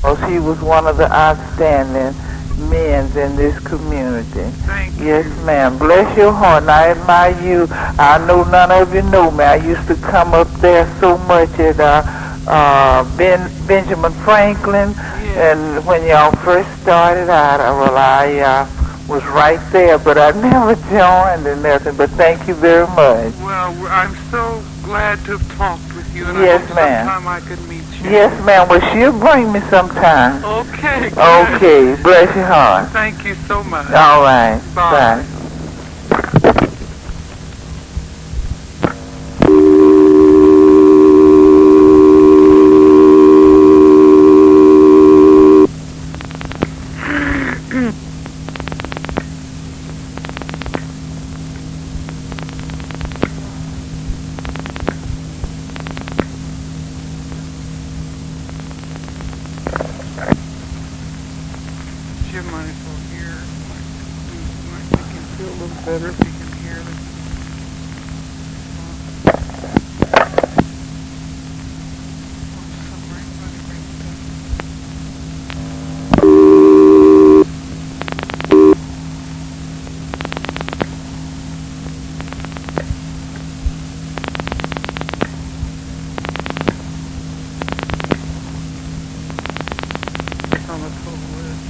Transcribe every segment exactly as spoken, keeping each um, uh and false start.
Oh, he was one of the outstanding men in this community. Thank you. Yes, ma'am. Bless your heart. And I admire you. I know none of you know me. I used to come up there so much at uh, uh, ben, Benjamin Franklin. Yes. And when y'all first started out, uh, well, I uh, was right there, but I never joined or nothing. But thank you very much. Well, I'm so glad to have talked with you. And Yes, I hope ma'am. sometime I could meet you. Yes, ma'am. Well, she'll bring me sometime. Okay. Good. Okay. Bless your heart. Thank you so much. All right. Bye. Bye. Jim might as well hear. Might, might make him feel a little better if he can hear the. On the full list.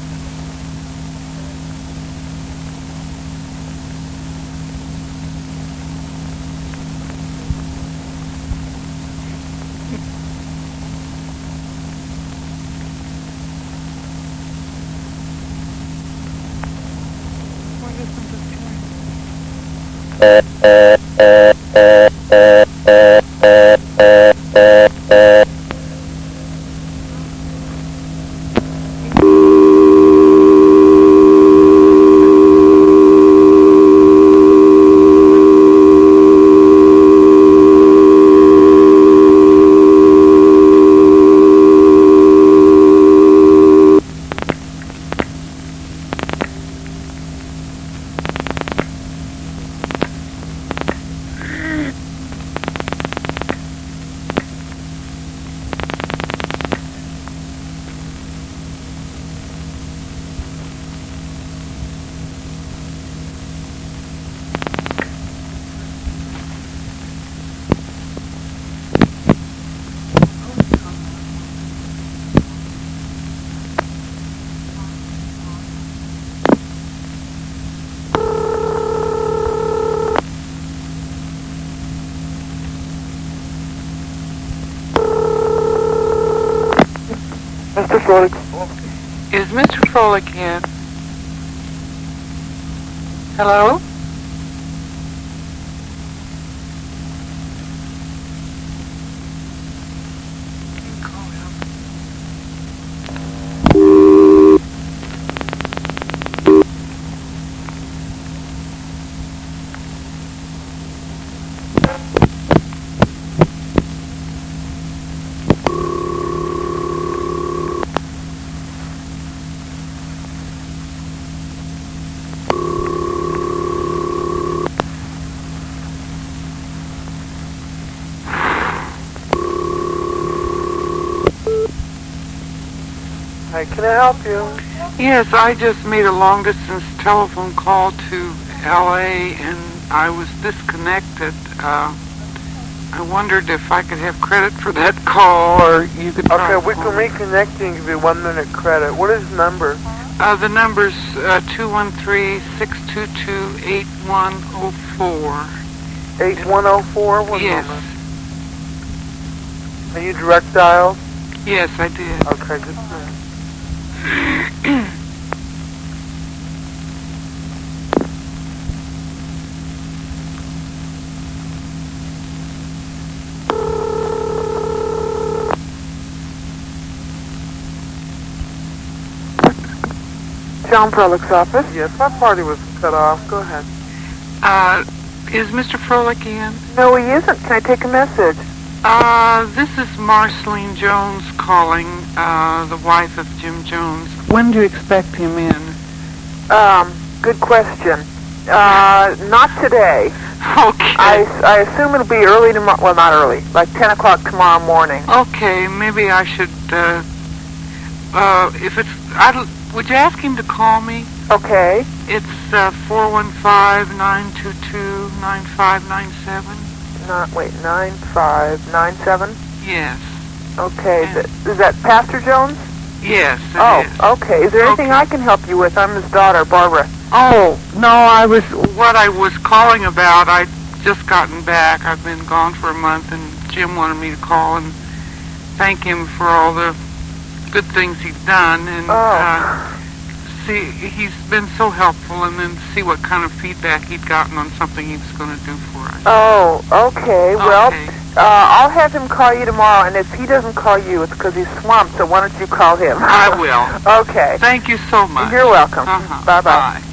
Why doesn't this join? Mister Froelich. Is Mister Froelich in? Hello? Can you call him? Hi, can I help you? Yes, I just made a long-distance telephone call to L A and I was disconnected. Uh, I wondered if I could have credit for that call, or you could. Okay, we can reconnect you and give you one minute credit. What is the number? Uh, the number's uh, two one three, six two two, eight one zero four. eight one zero four? One Yes. moment. Are you direct dial? Yes, I did. Okay, just a minute. John Froelich's office. Yes, my party was cut off. Go ahead. Uh, is Mister Froelich in? No, he isn't. Can I take a message? Uh, this is Marceline Jones calling, uh, the wife of Jim Jones. When do you expect him in? Um, good question. Uh, not today. Okay. I, I assume it'll be early tomorrow. Well, not early. Like ten o'clock tomorrow morning. Okay, maybe I should, uh, uh, if it's, I'd, would you ask him to call me? Okay. It's uh, four one five, nine two two, nine five nine seven. Not, wait, nine five nine seven? Yes. Okay. And Th- is that Pastor Jones? yes, it Oh, is. okay. Is there anything Okay. I can help you with? I'm his daughter, Barbara. Oh, no, I was, what I was calling about, I'd just gotten back. I've been gone for a month, and Jim wanted me to call and thank him for all the good things he's done, and Oh. uh, see, he's been so helpful, and then see what kind of feedback he'd gotten on something he was going to do for us. Oh, okay. Well, Okay. uh, I'll have him call you tomorrow, and if he doesn't call you, it's because he's swamped, so why don't you call him? I will. Okay. Thank you so much. You're welcome. Uh-huh. Bye-bye. Bye.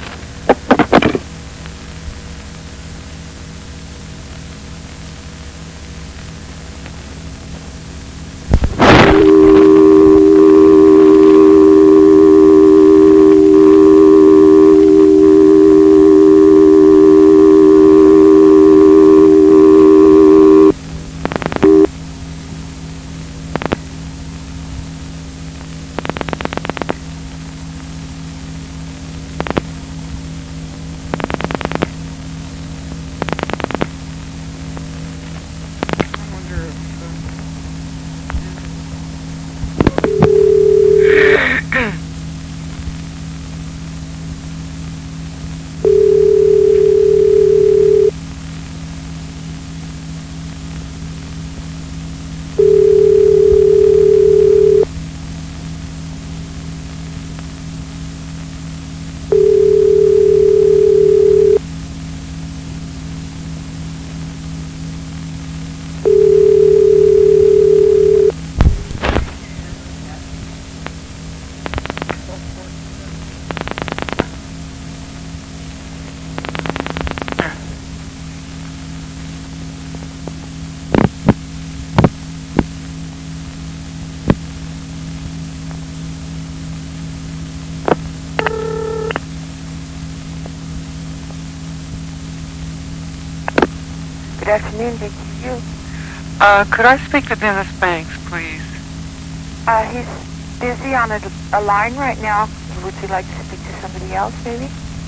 Good afternoon, Vicky. You? Uh, could I speak to Dennis Banks, please? Uh, he's busy on a, a line right now. Would you like to speak to somebody else, maybe?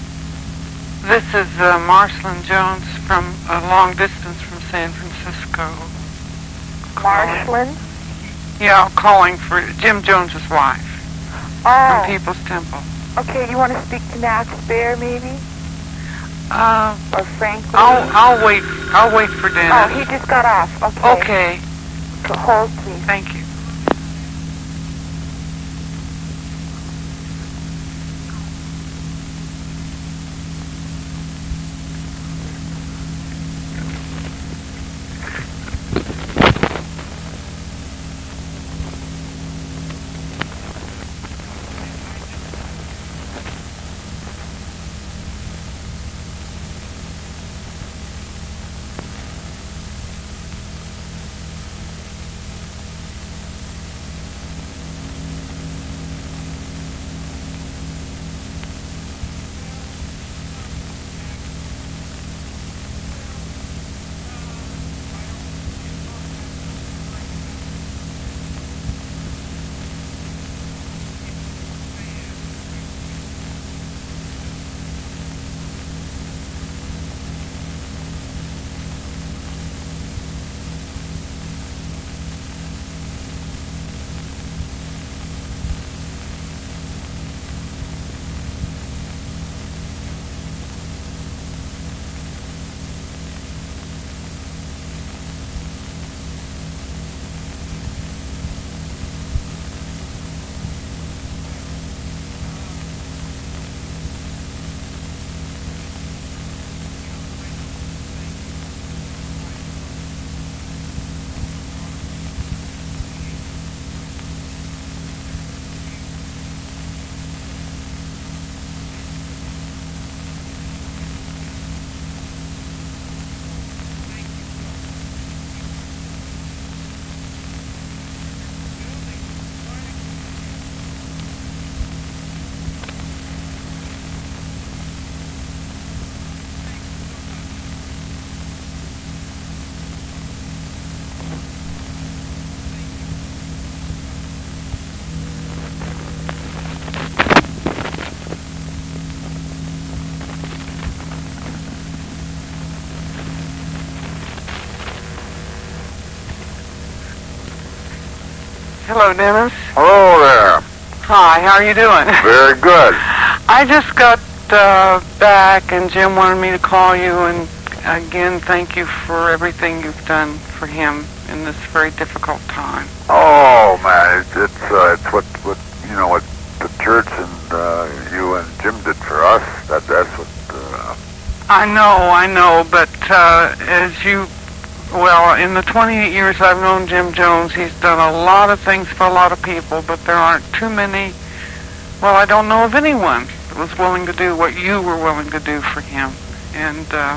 This is uh, Marcelin Jones from a long distance from San Francisco. Marcelin? Yeah, calling for Jim Jones's wife Oh, from People's Temple. okay. You want to speak to Max Bear, maybe? Uh, Or Frank? I'll I'll wait. I'll wait for Dennis. Oh, he just got off. Okay. Okay. So hold, please. Thank you. Hello, Dennis. Hello there. Hi, how are you doing? Very good. I just got uh, back, and Jim wanted me to call you, and again, thank you for everything you've done for him in this very difficult time. Oh man, it's it's, uh, it's what what you know what the church and uh, you and Jim did for us. That that's what. Uh, I know, I know, but uh, as you, well, in the twenty-eight years I've known Jim Jones, he's done a lot of things for a lot of people, but there aren't too many. Well, I don't know of anyone that was willing to do what you were willing to do for him, and uh,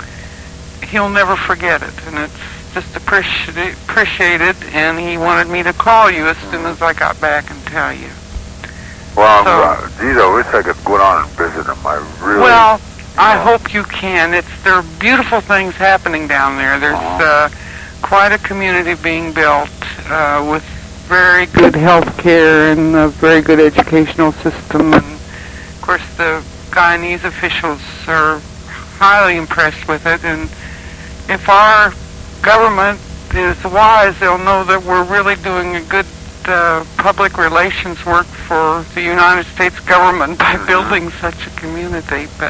he'll never forget it, and it's just appreciated, appreciated, and he wanted me to call you as soon as I got back and tell you. well, So- uh, geez, I wish I could go down and visit him. I really. Well, I Yeah. hope you can. It's there are beautiful things happening down there. There's Uh-huh. uh, quite a community being built uh, with very good health care and a very good educational system. And of course, the Guyanese officials are highly impressed with it. And if our government is wise, they'll know that we're really doing a good uh, public relations work for the United States government by Mhm. building such a community. But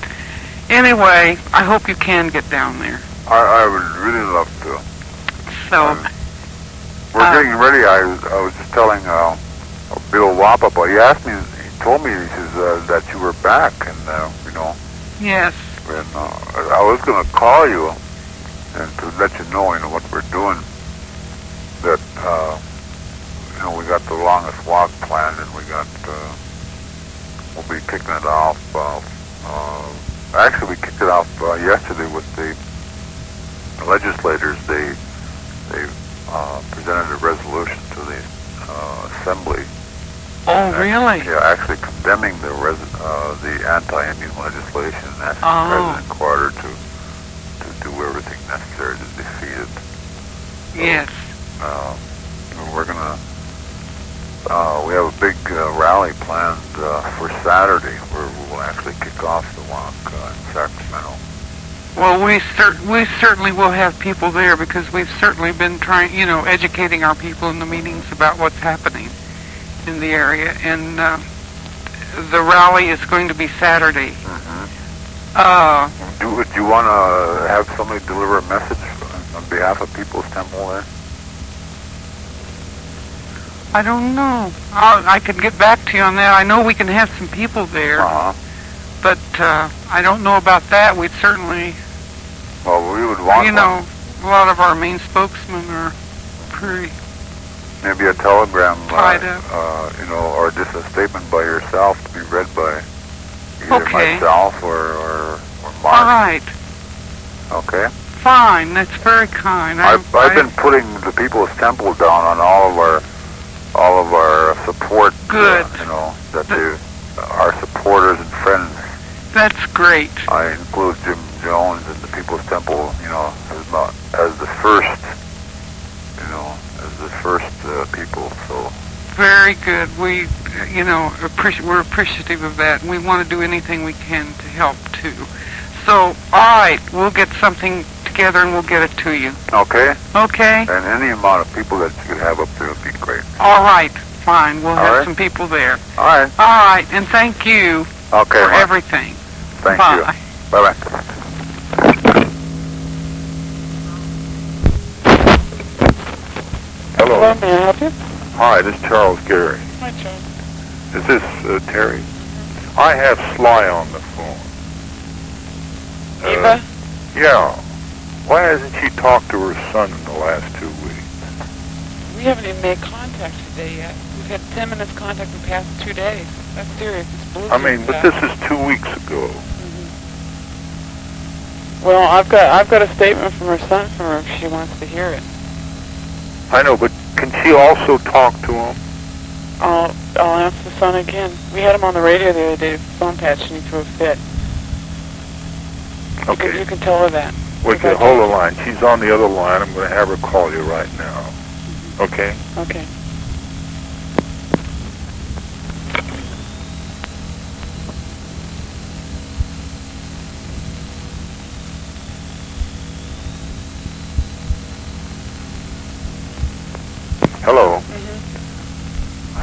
anyway, I hope you can get down there. I, I would really love to. So, Um, We're Uh, getting ready. I was I was just telling uh, Bill Wapa, but he asked me. He told me he says uh, that you were back, and uh, you know. yes, And uh, I was going to call you and to let you know, you know, what we're doing. That uh, you know, we got the longest walk planned, and we got uh, we'll be kicking it off. Uh, uh, actually, we kicked it off uh, yesterday with the legislators. They they uh, presented a resolution to the uh, assembly. oh Ac- really? Yeah, actually condemning the res- uh, the anti-Indian legislation and asking Oh. President Carter to to do everything necessary to defeat it. Yes. Uh, we're gonna uh, we have a big uh, rally planned uh, for Saturday where we'll actually kick off the walk uh, in Sacramento. Well, we cer- we certainly will have people there because we've certainly been trying, you know, educating our people in the meetings about what's happening in the area. And uh, the rally is going to be Saturday. Mm-hmm. Uh, Do, do you want to have somebody deliver a message on behalf of People's Temple there? I don't know. I'll, I could get back to you on that. I know we can have some people there, Uh-huh. but uh, I don't know about that. We'd certainly, Well, we would want you one. know, a lot of our main spokesmen are pretty. Maybe a telegram, uh, Tied up. uh, you know, or just a statement by yourself to be read by either Okay. myself or, or, or All Mark. right, Okay. fine. That's very kind. I, I've, I've been putting the People's Temple down on all of our, all of our support. Good. Uh, you know, that they, our supporters and friends. That's great. I include Jim Jones and the People's Temple, you know, as, not, as the first, you know, as the first uh, people. So. Very good. We, you know, appreci- we're appreciative of that, and we want to do anything we can to help too. So, all right, we'll get something together and we'll get it to you. Okay. Okay? And any amount of people that you could have up there would be great. All right, fine. We'll All have right. some people there. All right. All right, and thank you Okay. for Mark. everything. Thank Bye. you. Bye bye. Hello. may I help you? Hi, this is Charles Gary. Hi, Charles. Is this uh, Terry? I have Sly on the phone. Eva? Yeah. Why hasn't she talked to her son in the last two weeks? We haven't even made contact today yet. We've had ten minutes contact in the past two days. That's serious. It's blue. I mean, but this is two weeks ago. Well, I've got I've got a statement from her son from her if she wants to hear it. I know, but can she also talk to him? I'll I'll ask the son again. We had him on the radio the other day, phone patch, and he threw a fit. You can, you can tell her that. Okay, hold the line. She's on the other line. I'm going to have her call you right now. Okay? Okay. Hello. Mm-hmm.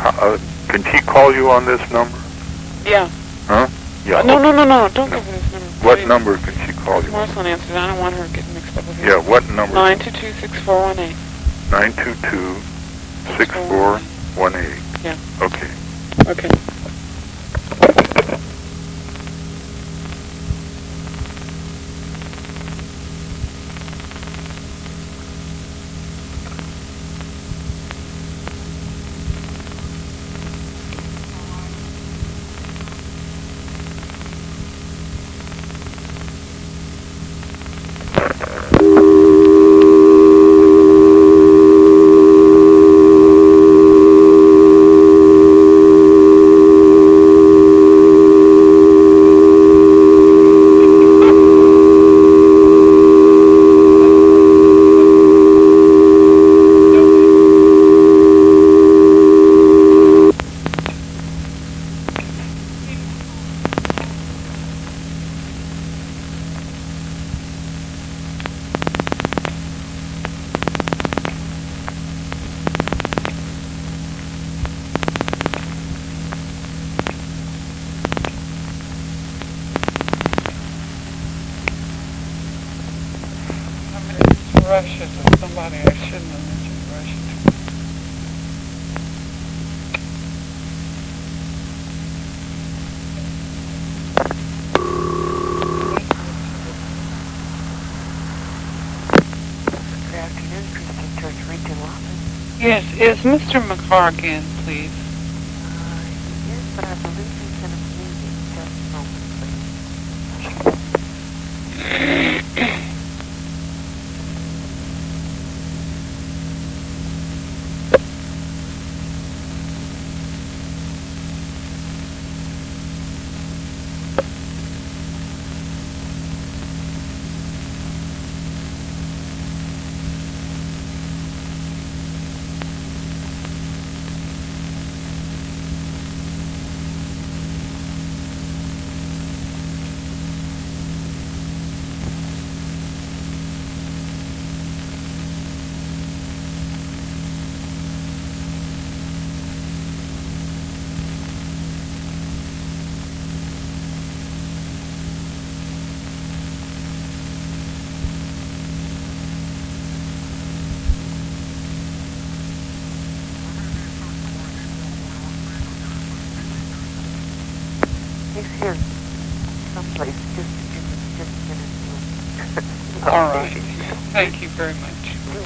Uh, can he call you on this number? Yeah. Huh? Yeah. No, okay. no, no, no. Don't give her this number. What Please. number can she call you? Marceline answered. I don't want her getting mixed up with you. Yeah, what number? nine two two, six four one eight. nine two two, six four one eight. Yeah. Okay. Okay. Russia to somebody I shouldn't have mentioned Russia to. Good afternoon, Christian Church Regional Office. Yes, is Mister McCargan, please? Uh, yes, but I believe he's in a meeting. Just a moment, please. He's here someplace. Just, just, just a minute. All right. Thank you very much.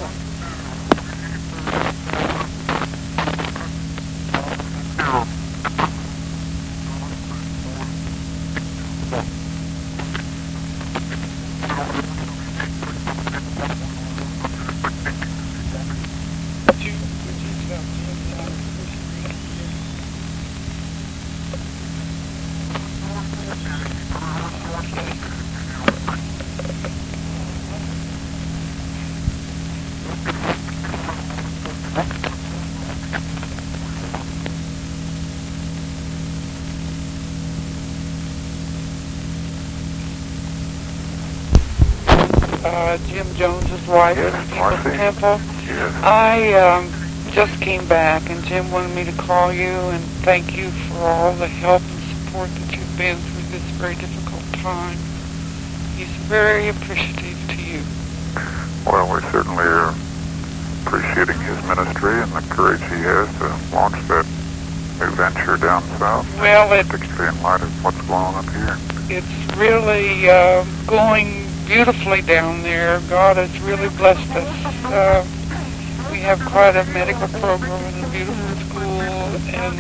Uh, Jim Jones's wife, Yes, Steve Marcy. Temple. Yes. I um, just came back, and Jim wanted me to call you and thank you for all the help and support that you've been through this very difficult time. He's very appreciative to you. Well, we certainly are appreciating his ministry and the courage he has to launch that new venture down south, Well, it, particularly in light of what's going on up here. it's really uh, going beautifully down there. God has really blessed us. Uh, we have quite a medical program and a beautiful school and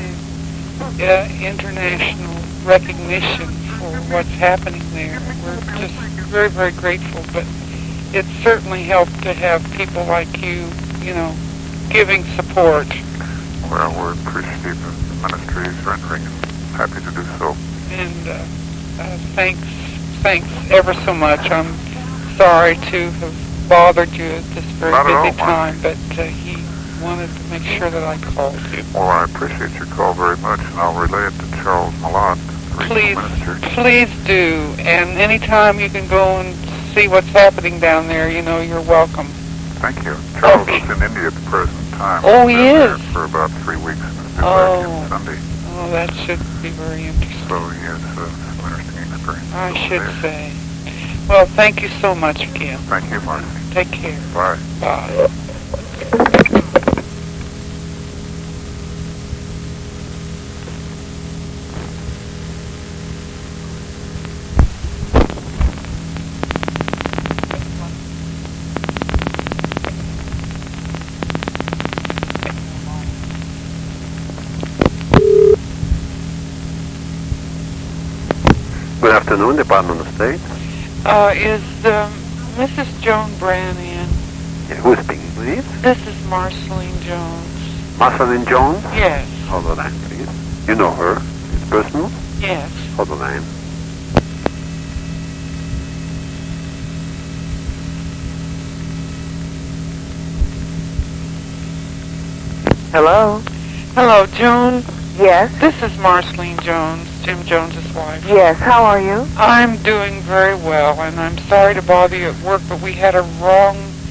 uh, international recognition for what's happening there. We're just very, very grateful, but it certainly helped to have people like you, you know, giving support. Well, we're appreciative of the ministry he's rendering and happy to do so. And uh, uh, thanks, thanks ever so much. I'm sorry to have bothered you at this very Not at all, busy time, Marcy. but uh, he wanted to make sure that I called you. Well, I appreciate your call very much, and I'll relay it to Charles Malott, the Please, regional minister. please do. And anytime you can go and see what's happening down there, you know, you're welcome. Thank you. Charles Okay. is in India at the present time. Oh, He's he been there is? for about three weeks. get Oh. back in Sunday. Oh, that should be very interesting. So he has uh, some interesting experience. I over should there. say. Well, thank you so much again. Thank you, Marcy. Take care. Bye. Bye. Good afternoon, Department of State. Uh, is um, Missus Joan Brand in? Yeah, who is speaking, please? This is Marceline Jones. Marceline Jones? Yes, Hold the line, please. You know her? It's personal? yes. Hold the line. Hello? Hello, Joan. Yes? This is Marceline Jones, Jim Jones's wife. Yes, how are you? I'm doing very well, and I'm sorry to bother you at work, but we had a wrong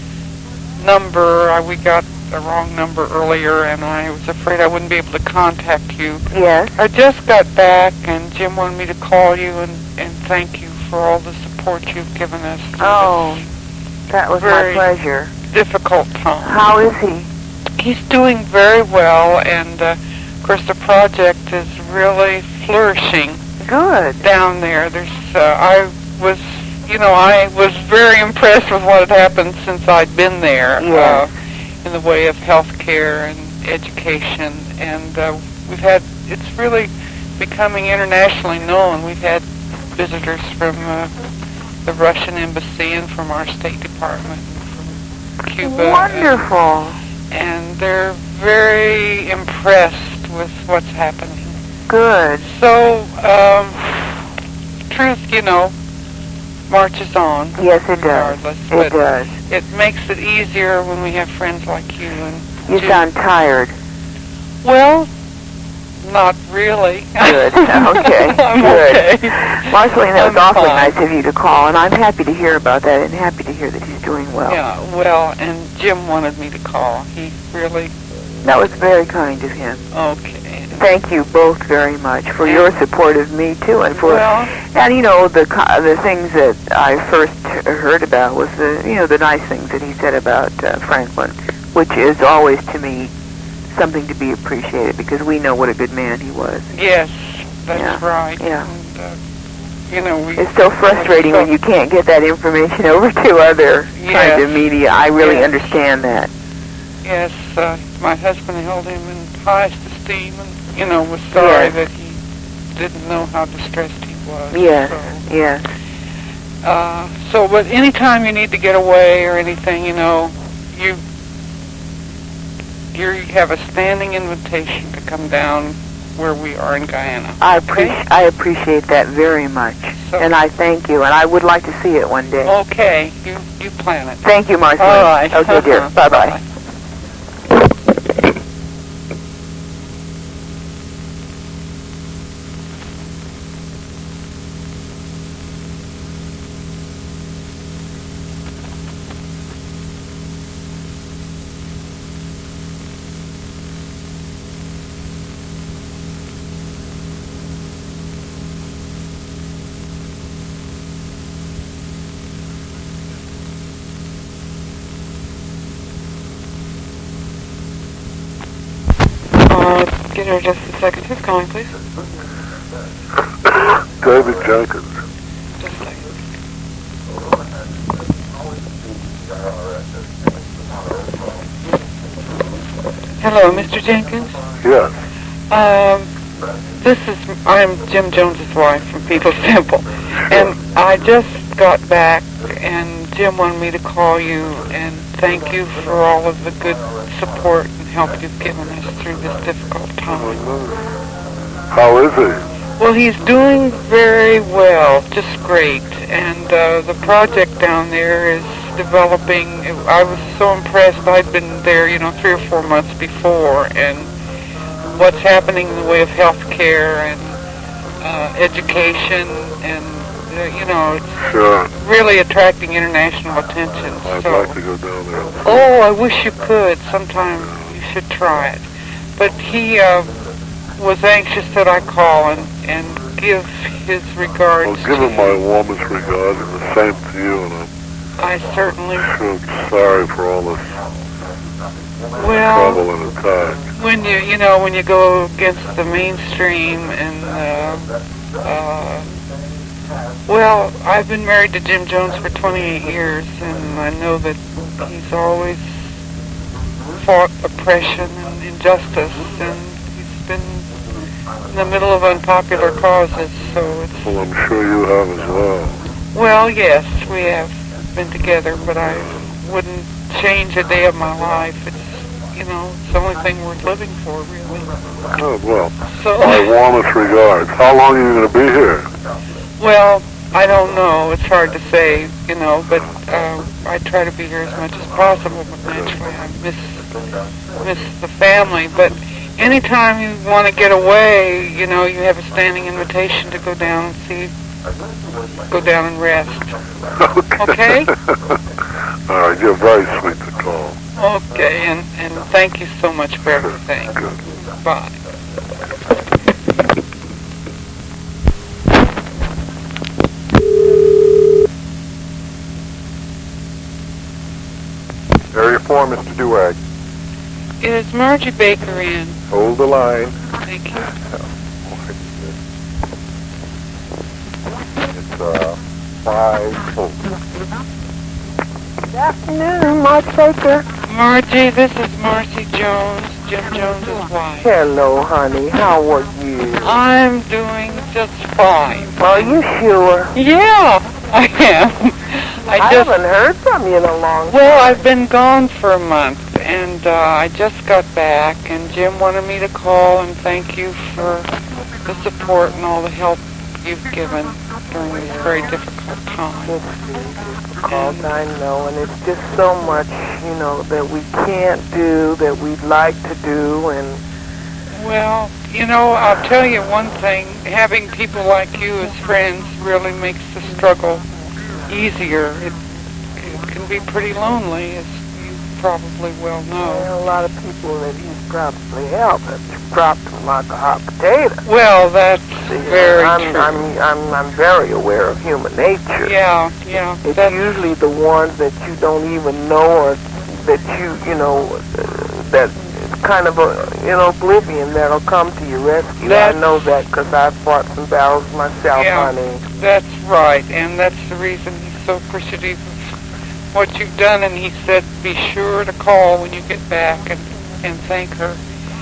number. Uh, we got a wrong number earlier, and I was afraid I wouldn't be able to contact you. Yes? I just got back, and Jim wanted me to call you and, and thank you for all the support you've given us through Oh, that was my Very- pleasure. this difficult time. How is he? He's doing very well, and uh, of course the project is really flourishing Good. down there. There's, uh, I was, you know, I was very impressed with what had happened since I'd been there, Yes. uh, in the way of health care and education, and uh, we've had, it's really becoming internationally known. We've had visitors from uh, the Russian embassy and from our State Department, and from Cuba. Wonderful. And, and they're very impressed with what's happening. Good. So, um, truth, you know, marches on. Yes, it does. regardless, It but does. it makes it easier when we have friends like you. And You Jim. sound tired. Well, not really. Good. Okay. I'm Good. okay. Marceline, that was I'm awfully fine. nice of you to call, and I'm happy to hear about that and happy to hear that he's doing well. Yeah, well, and Jim wanted me to call. He really, That was very kind of him. okay. Thank you both very much for And- your support of me too, and for Well, and you know the co- the things that I first h- heard about was the you know the nice things that he said about uh, Franklin, which is always to me something to be appreciated because we know what a good man he was. yes, that's Yeah, right. yeah. And, uh, you know, we... It's so frustrating when you can't get that information over to other kinds Yes. of media. I really Yes. understand that. Yes, uh, my husband held him in highest esteem and, you know, was sorry Yes. that he didn't know how distressed he was. Yes, So, yes. uh, so, but anytime you need to get away or anything, you know, you you have a standing invitation to come down where we are in Guyana. I Okay? appreciate I appreciate that very much, So- and I thank you, and I would like to see it one day. Okay, you you plan it. Thank you, Marceline. All right. Okay, dear. Uh-huh. Bye-bye. Bye. Uh, get her just a second. Who's calling, please? David Jenkins. Just a second. Hello, Mister Jenkins. Yes. Um, this is, I'm Jim Jones's wife from People's Temple. And I just got back, and Jim wanted me to call you and thank you for all of the good support and help you've given us through this difficult time. How is he? Well, he's doing very well, just great. And uh, the project down there is developing. I was so impressed. I'd been there, you know, three or four months before, and what's happening in the way of health care and uh, education, and uh, you know, it's Sure. really attracting international attention. I'd so, like to go down there. oh, I wish you could. Sometime you should try it. but he uh, was anxious that I call and, and give his regards. Well, give him my warmest regards, and the same to you, and I'm I certainly sure sorry for all this well, trouble and attack. When you, you know, when you go against the mainstream and, uh, uh, well, I've been married to Jim Jones for twenty-eight years, and I know that he's always fought oppression and injustice, and he's been in the middle of unpopular causes, so it's... Well, I'm sure you have as well. Well, yes, we have been together, but I wouldn't change a day of my life. It's, you know, it's the only thing worth living for, really. Oh, well, So, my warmest regards. How long are you going to be here? well, I don't know. It's hard to say, you know, but uh, I try to be here as much as possible, but naturally I miss, miss the family. But anytime you want to get away, you know, you have a standing invitation to go down and see, go down and rest. Okay? Okay? All right, you're very sweet to call. Okay, and, and thank you so much for everything. Good. Bye. Area four, Mister Duwag. Is Margie Baker in? Hold the line. Thank you. It's uh, five. Oh. Good afternoon, Marge Baker. Margie, this is Marcy Jones, Jim Jones' wife. Hello, honey. How are you? I'm doing just fine. Are you sure? Yeah, I am. I I just, haven't heard from you in a long time. well, I've been gone for a month, and uh, I just got back, and Jim wanted me to call and thank you for the support and all the help you've given during this very difficult time. It's difficult, I know, and it's just so much, you know, that we can't do, that we'd like to do, and... Well, you know, I'll tell you one thing. Having people like you as friends really makes the struggle easier. It, it can be pretty lonely, as you probably well know. Well, a lot of people that he's probably helped have dropped him like a hot potato. Well, that's See, very I'm, true. I'm, I'm, I'm very aware of human nature. Yeah, yeah. It's That's, usually the ones that you don't even know, or that you, you know, uh, that it's kind of a, you know, oblivion that'll come to your rescue. That's- I know that because I've fought some battles myself, Yeah. honey. that's right, and that's the reason he's so appreciative of what you've done, and he said be sure to call when you get back and, and thank her.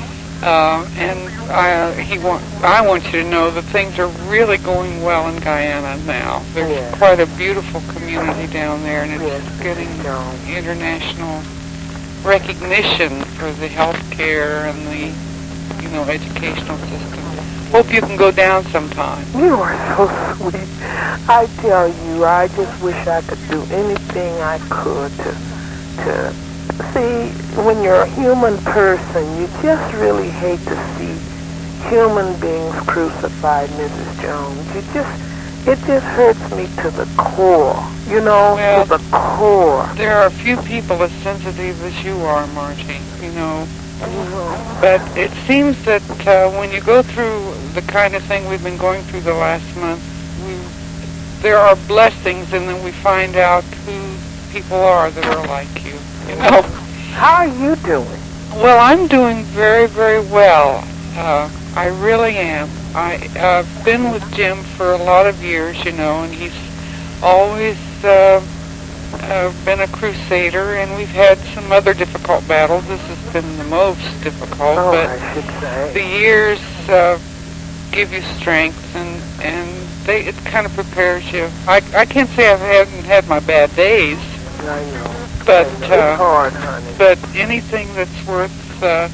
Uh, and I, he want, I want you to know that things are really going well in Guyana now. There's Yeah. quite a beautiful community down there, and it's Yes, getting no. international recognition for the health care and the, you know, educational system. Hope you can go down sometime. You are so sweet. I tell you, I just wish I could do anything I could to, to see, when you're a human person, you just really hate to see human beings crucified, Missus Jones. You just, it just hurts me to the core, you know, Well, to the core. There are a few people as sensitive as you are, Margie, you know. Mhm. But it seems that uh, when you go through the kind of thing we've been going through the last month, we, there are blessings, and then we find out who people are that are like you, you know. How are you doing? Well, I'm doing very, very well. Uh, I really am. I, I've been with Jim for a lot of years, you know, and he's always uh, uh, been a crusader, and we've had some other difficult battles. This has been the most difficult, Oh, but I should say. the years uh, give you strength, and, and they, it kind of prepares you. I, I can't say I haven't had my bad days, I know. but It's uh, hard, honey. but anything that's worth uh,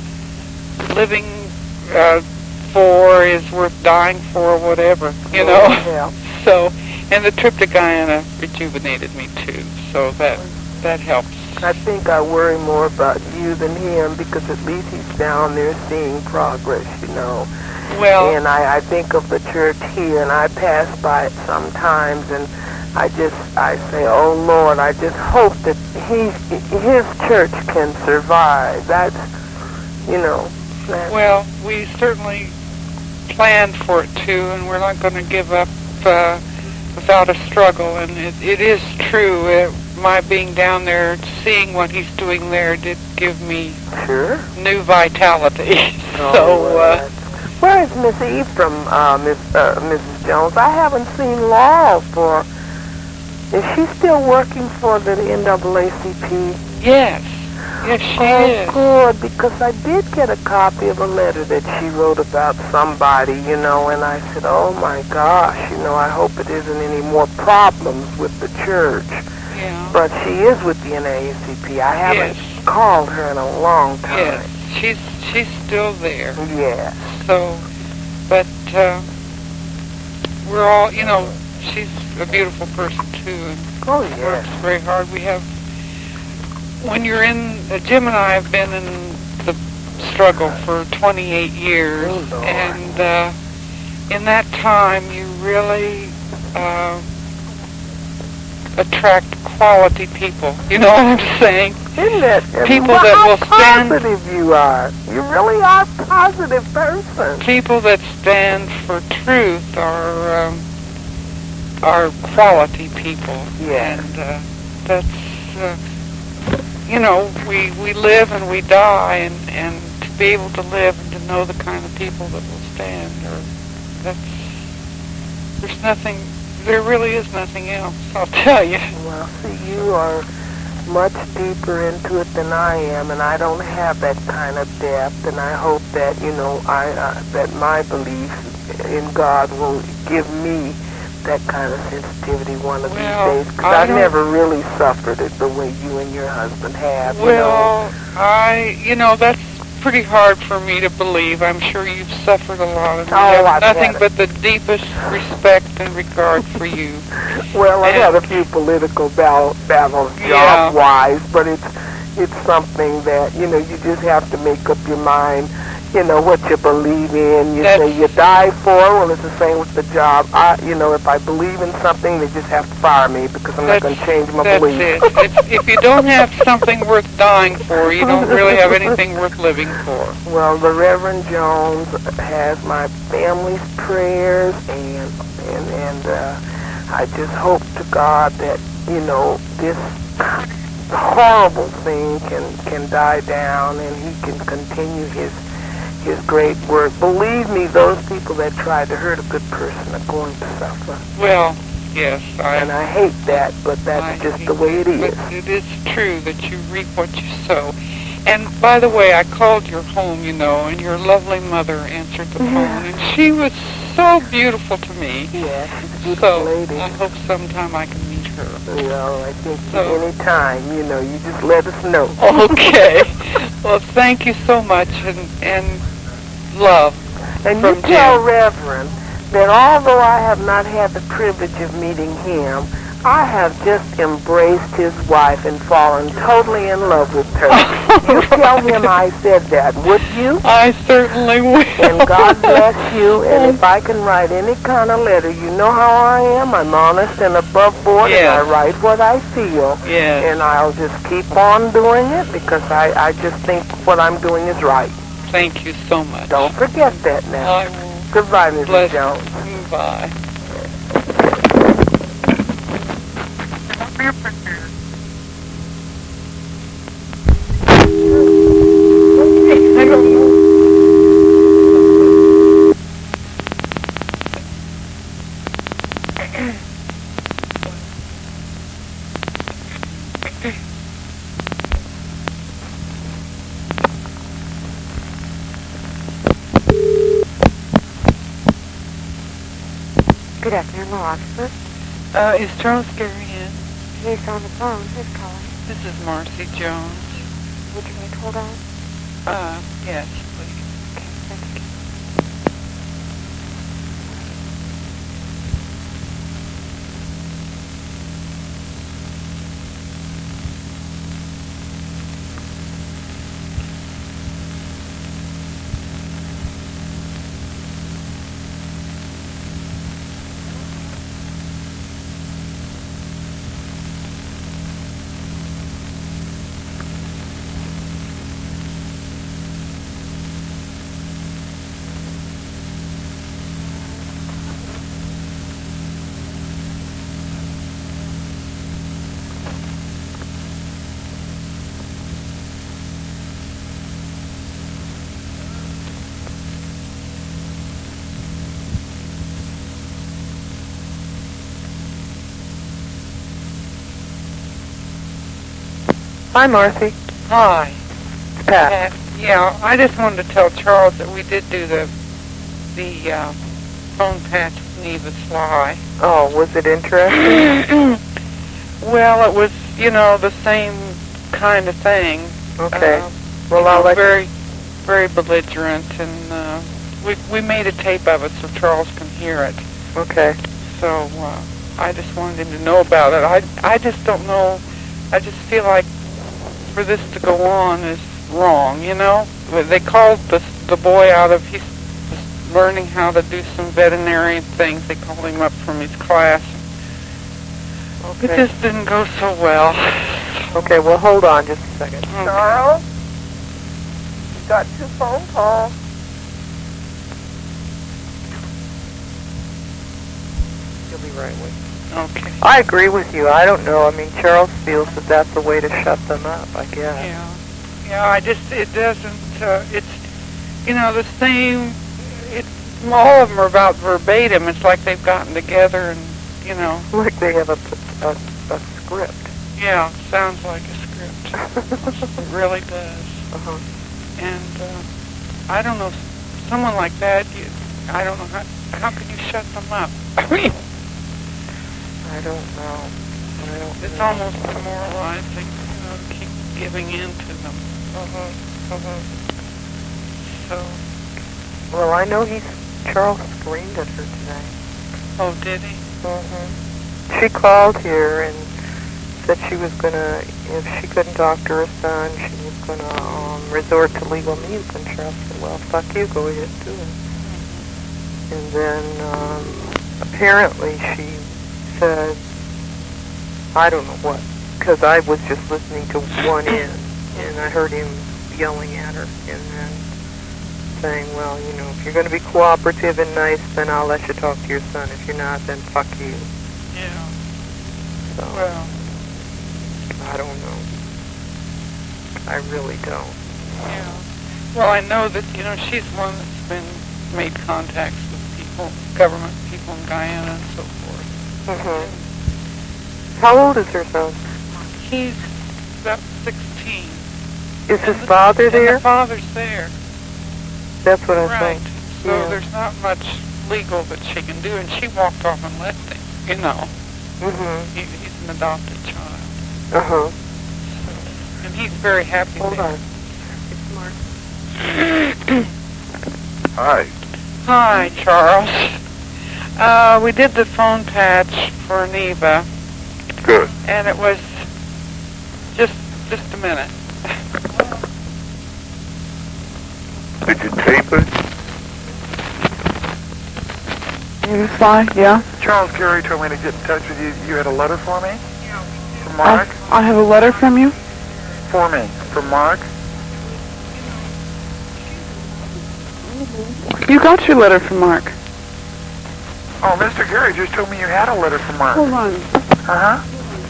living uh, for is worth dying for, whatever, you know. Yeah. So, and the trip to Guyana rejuvenated me too, so that that helps. I think I worry more about you than him, because at least he's down there seeing progress, you know. Well, And I, I think of the church here, and I pass by it sometimes, and I just, I say, oh Lord, I just hope that he, his church can survive. That's, you know, that? Well, we certainly planned for it too, and we're not going to give up uh, without a struggle. And it, it is true. It, my being down there, seeing what he's doing there, did give me Sure. new vitality. Oh, so, uh, where is Miss Eve from, uh, Miss uh, Missus Jones? I haven't seen Laurel for. Is she still working for the N double A C P? yes, yes, she oh, is. good, because I did get a copy of a letter that she wrote about somebody, you know, and I said, oh my gosh, you know, I hope it isn't any more problems with the church. Yeah. But she is with the N double A C P. I haven't Yes. called her in a long time. Yes, she's she's still there. Yes. So, but uh, we're all, you know, she's a beautiful person too, and Oh, works yes. very hard. We have, when you're in, uh, Jim and I have been in the struggle for twenty-eight years, Oh, Lord. and uh, in that time you really uh, attract quality people. You know what I'm saying? Isn't it? People well, that how will stand- positive you are. You really are a positive person. People that stand for truth are um, are quality people. Yes. And uh, that's, uh, you know, we, we live and we die, and, and to be able to live and to know the kind of people that will stand, or that's, there's nothing, there really is nothing else, I'll tell you. Well, see, you are much deeper into it than I am, and I don't have that kind of depth, and I hope that, you know, I uh, that my belief in God will give me that kind of sensitivity one of Well, these days, because I I don't- never really suffered it the way you and your husband have, you know. Well, I, you know, that's pretty hard for me to believe. I'm sure you've suffered a lot, and we Oh, have I've nothing had it. but the deepest respect and regard for you. Well, I've And- had a few political battle, battles Yeah. job-wise, but it's it's something that, you know, you just have to make up your mind, you know, what you believe in. You That's- say you die for, well, it's the same with the job. I, you know, if I believe in something, they just have to fire me because I'm not That's- going to change my That's belief. it. If, if you don't have something worth dying for, you don't really have anything worth living for. Well, the Reverend Jones has my family's prayers, and and and uh, I just hope to God that, you know, this horrible thing can can die down, and he can continue his his great work. Believe me, those people that try to hurt a good person are going to suffer, Well, yes, I. and I hate that, but that's I just hate the way it is. But it is true that you reap what you sow. And by the way, I called your home, you know, and your lovely mother answered the phone, and she was so beautiful to me. Yeah, she's a beautiful So lady. I hope sometime I can meet her. You know, I think So- any time, you know, you just let us know. Okay. Well, thank you so much, and and love. And you From tell Jim. Reverend that although I have not had the privilege of meeting him, I have just embraced his wife and fallen totally in love with her. You tell him I said that, would you? I certainly will. And God bless you. And if I can write any kind of letter, you know how I am. I'm honest and above board, Yes. and I write what I feel. Yes. And I'll just keep on doing it because I, I just think what I'm doing is right. Thank you so much. Don't forget that now. I will. Goodbye, Missus Bless Jones. you. Bye. I don't know. Good afternoon, Law Officer. Uh, is Charles Gary in? He's on the phone. Who's calling? This is Marcy Jones. Would you like to hold on? Uh, yes, please. Okay, thank you. Hi, Marcy. Hi. It's Pat. Uh, yeah, I just wanted to tell Charles that we did do the the uh, phone patch with Neva Sly. Oh, was it interesting? Well, it was, you know, the same kind of thing. Okay. Uh, well, you I'll know, let very, very belligerent, and uh, we we made a tape of it so Charles can hear it. you. Okay. So uh, I just wanted him to know about it. I I just don't know. I just feel like for this to go on is wrong. You know, they called the the boy out of he's just learning how to do some veterinary things. They called him up from his class. Okay. It just didn't go so well. Okay, well, hold on just a second. Okay. Charles? You got two phone calls. You'll be right with you. Okay. I agree with you. I don't know. I mean, Charles feels that that's a way to shut them up, I guess. Yeah. Yeah, I just, it doesn't, uh, it's, you know, the same, it, all of them are about verbatim. It's like they've gotten together and, you know. Like they have a, a, a script. Yeah, sounds like a script. It really does. Uh-huh. And uh, I don't know, someone like that, you, I don't know, how, how can you shut them up? I mean, I don't know. I don't it's know. almost demoralizing, you know, to keep giving in to them. Uh-huh. Uh-huh. So, Well, I know he's, Charles screamed at her today. oh, did he? Mm-hmm. She called here and said she was going to, if she couldn't talk to her son, she was going to um, resort to legal means. And Charles said, well, fuck you, go ahead and do it. And then um, apparently she said, I don't know what, because I was just listening to one end, and I heard him yelling at her, and then saying, well, you know, if you're going to be cooperative and nice, then I'll let you talk to your son. If you're not, then fuck you. Yeah. So, Well, I don't know. I really don't. yeah. Well, I know that, you know, she's one that's been made contacts with people, government people in Guyana and so forth. Mm-hmm. How old is her son? He's about sixteen. Is his And the- father and there? the father's there. That's what I Right. think. So Yeah. there's not much legal that she can do, and she walked off and left him, you know. Mm-hmm. He, he's an adopted child. Uh-huh. And he's very happy Hold there. on. It's Mark. Hi. Hi, Charles. Uh, we did the phone patch for Neva, Good. and it was just just a minute. Did you tape it? Neva Sly, yeah? Charles Gary told me to get in touch with you. You had a letter for me? From I, Mark? I have a letter from you. For me. From Mark? You got your letter from Mark. Oh, Mister Gary just told me you had a letter from Mark. Hold on. Uh-huh.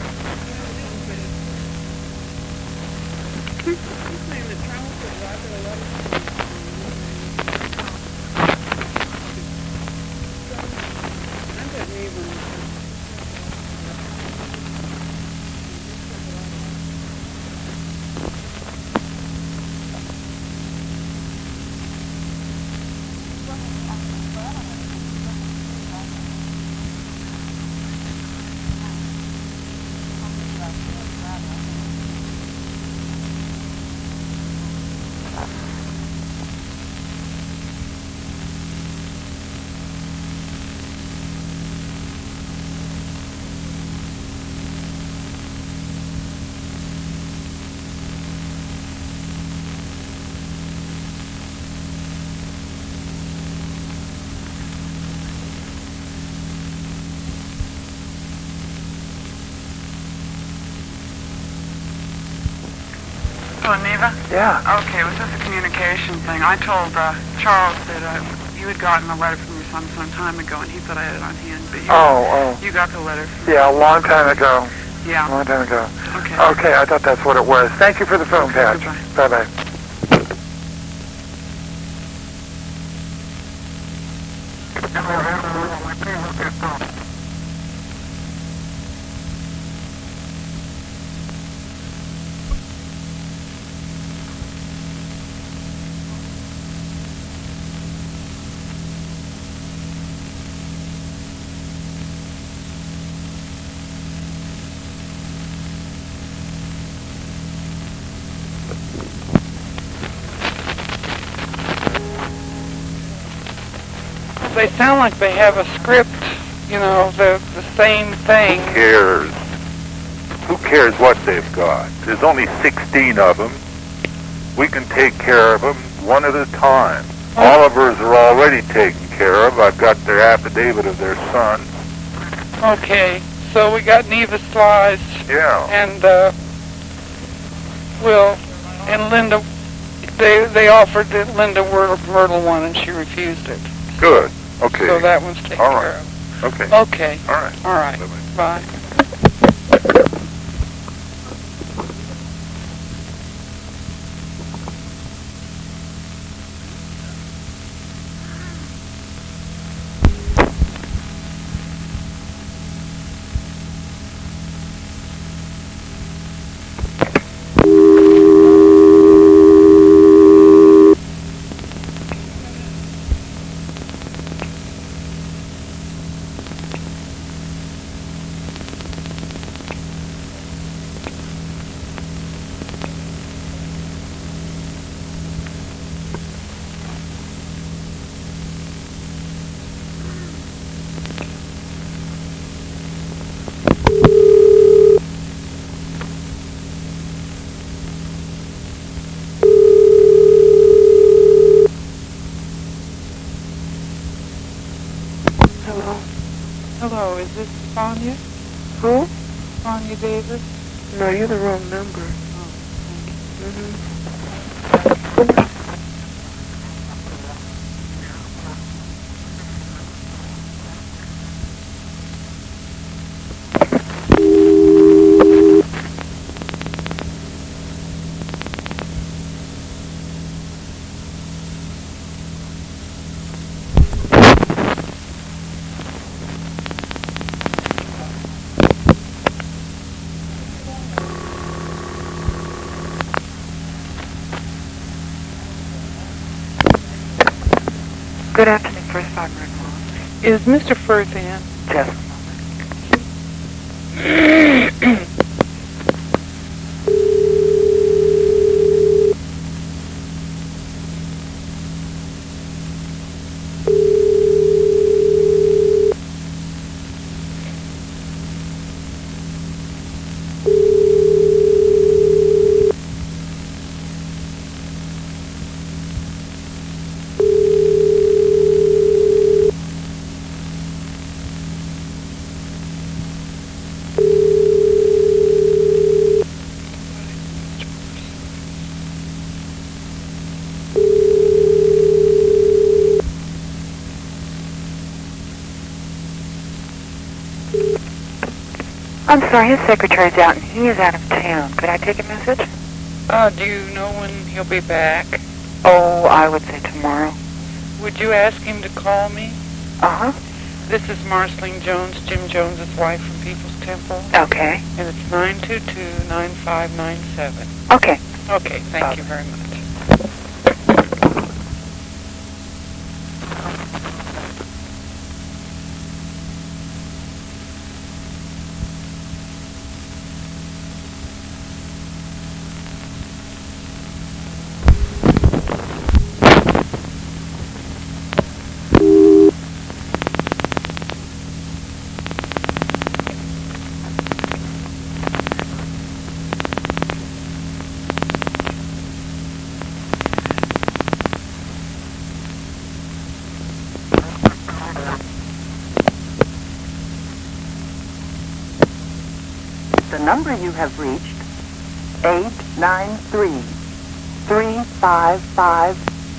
Oh, Neva? Yeah. Okay, it was just a communication thing. I told uh, Charles that uh, you had gotten a letter from your son some time ago, and he thought I had it on hand. But you, Oh, oh. you got the letter from Yeah, a long time ago. A Yeah. long time ago. Okay. Okay, I thought that's what it was. Thank you for the phone patch. Goodbye. Bye-bye. they sound like they have a script, you know, the the same thing. Who cares? Who cares what they've got? There's only sixteen of them. We can take care of them one at a time. Oh. Oliver's are already taken care of. I've got their affidavit of their son. Okay, so we got Neva Slice. Yeah. And, uh, Will, and Linda, they they offered the Linda Myrtle one, and she refused it. Good. Okay. So that one's taken All care right. of. Okay. Okay. All right. All right. Bye-bye. Bye. Hello. Hello, is this Sonia? Who? Sonia Davis? No, you're the wrong number. Oh, thank you. Mm-hmm. Good afternoon, First Five Red Is Mister Firth in? Just I'm sorry, his secretary's out and he is out of town. Could I take a message? Uh, do you know when he'll be back? Oh, I would say tomorrow. Would you ask him to call me? Uh-huh. This is Marceline Jones, Jim Jones's wife from People's Temple. Okay. And it's nine two two, nine five nine seven. Okay. Okay, thank Uh, you very much. The number you have reached, eight nine three, three five five.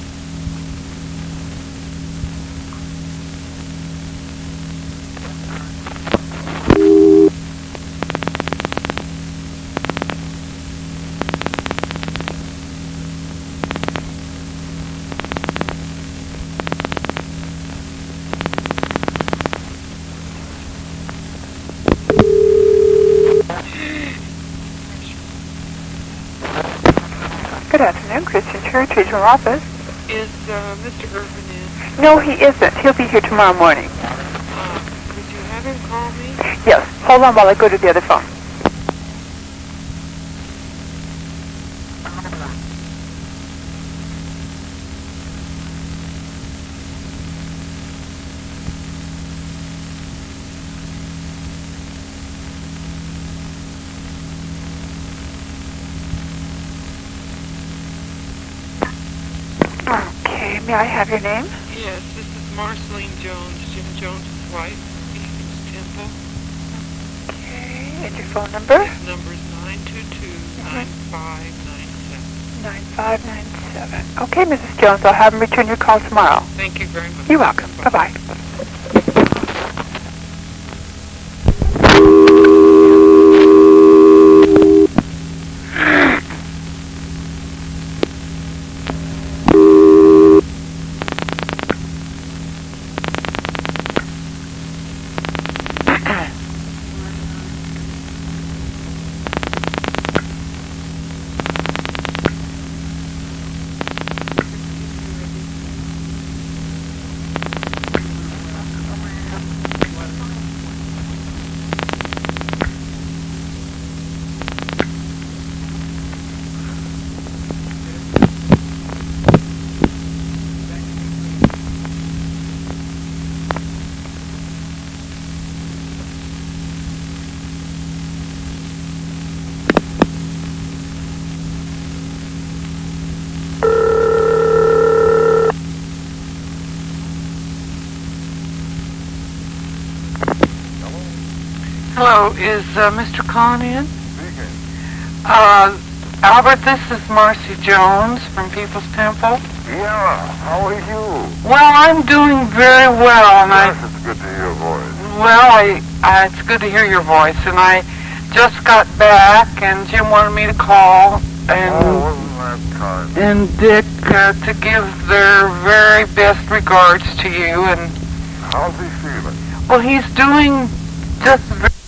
Good afternoon, Christian Church, Regional Office. Is uh, Mister Irvin in? No, he isn't. He'll be here tomorrow morning. Uh, could you have him call me? Yes. Hold on while I go to the other phone. may I have your name? Yes, this is Marceline Jones, Jim Jones' wife, East Temple. Okay, and your phone number? His number is nine two two, nine five nine seven. nine five nine seven. Okay, Missus Jones, I'll have him return your call tomorrow. Thank you very much. You're welcome. Bye-bye. Hello, is uh, Mister Kahn in? Uh, Albert, this is Marcy Jones from People's Temple. Yeah, how are you? Well, I'm doing very well, and Yes, I... it's good to hear your voice. Well, I, I, it's good to hear your voice, and I just got back, and Jim wanted me to call, and... Oh, wasn't that kind? And Dick, uh, to give their very best regards to you, and... How's he feeling? Well, he's doing just very